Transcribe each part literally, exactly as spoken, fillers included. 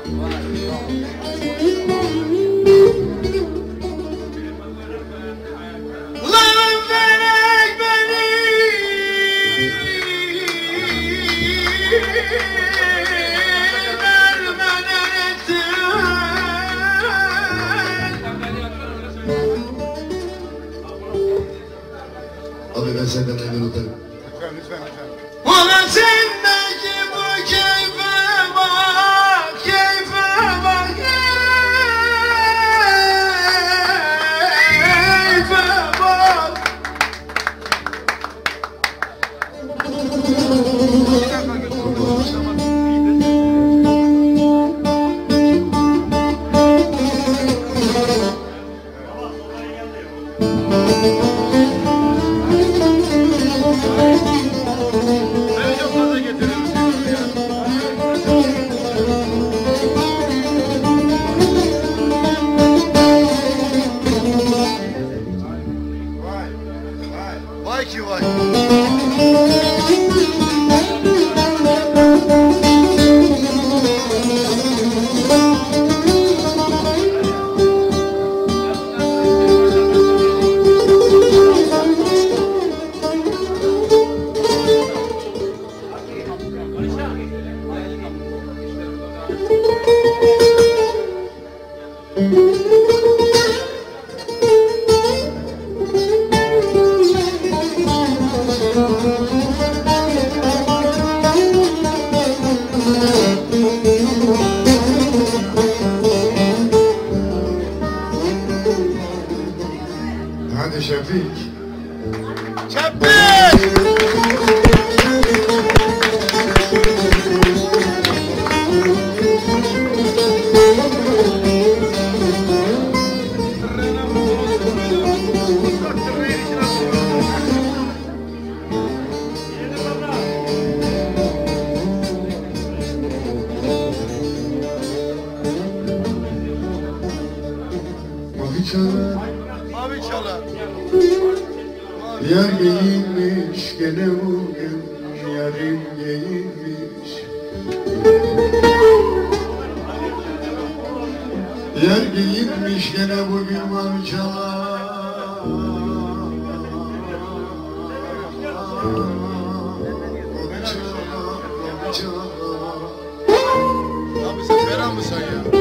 Abi ben senden memnun otarım. Lütfen lütfen lütfen. Ulan sendeki bu keyfe bak, keyfe bak, keyfe bak. Vay ki vay. Hadi Şefik. Şefik! Mavi çalar, Mavi çalar. yar giyinmiş gene bugün, yarım giyinmiş. Yar giyinmiş gene bugün mavi çalar. Mavi çalar, mavi çalar. Abi sen ferah mısın ya?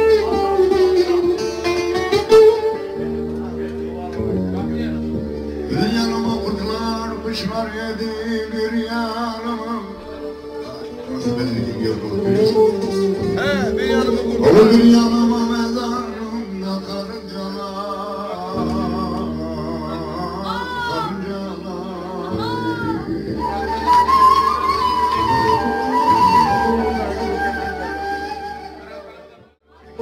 Bir yanıma kurtlar kuşlar yedi, bir yanıma. Nasıl ben de gidiyorum? He bir yanımı kurtar. O bir yanıma